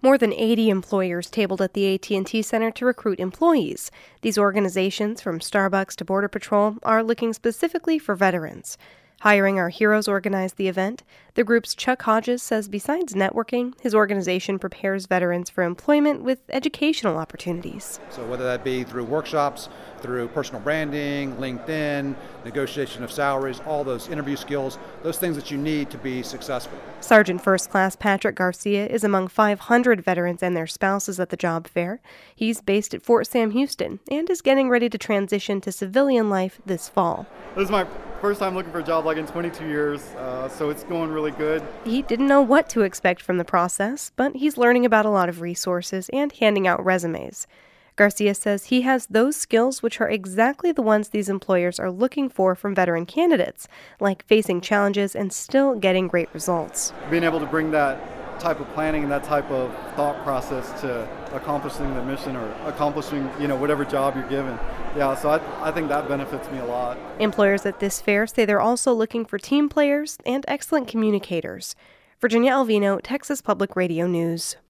More than 80 employers tabled at the AT&T Center to recruit employees. These organizations, from Starbucks to Border Patrol, are looking specifically for veterans. Hiring Our Heroes organized the event. The group's Chuck Hodges says besides networking, his organization prepares veterans for employment with educational opportunities. So whether that be through workshops, through personal branding, LinkedIn, negotiation of salaries, all those interview skills, those things that you need to be successful. Sergeant First Class Patrick Garcia is among 500 veterans and their spouses at the job fair. He's based at Fort Sam Houston and is getting ready to transition to civilian life this fall. This is my first time looking for a job in 22 years, so it's going really good. He didn't know what to expect from the process, but he's learning about a lot of resources and handing out resumes. Garcia says he has those skills which are exactly the ones these employers are looking for from veteran candidates, like facing challenges and still getting great results. Being able to bring that type of planning and that type of thought process to accomplishing the mission or accomplishing, whatever job you're given. Yeah, so I think that benefits me a lot. Employers at this fair say they're also looking for team players and excellent communicators. Virginia Alvino, Texas Public Radio News.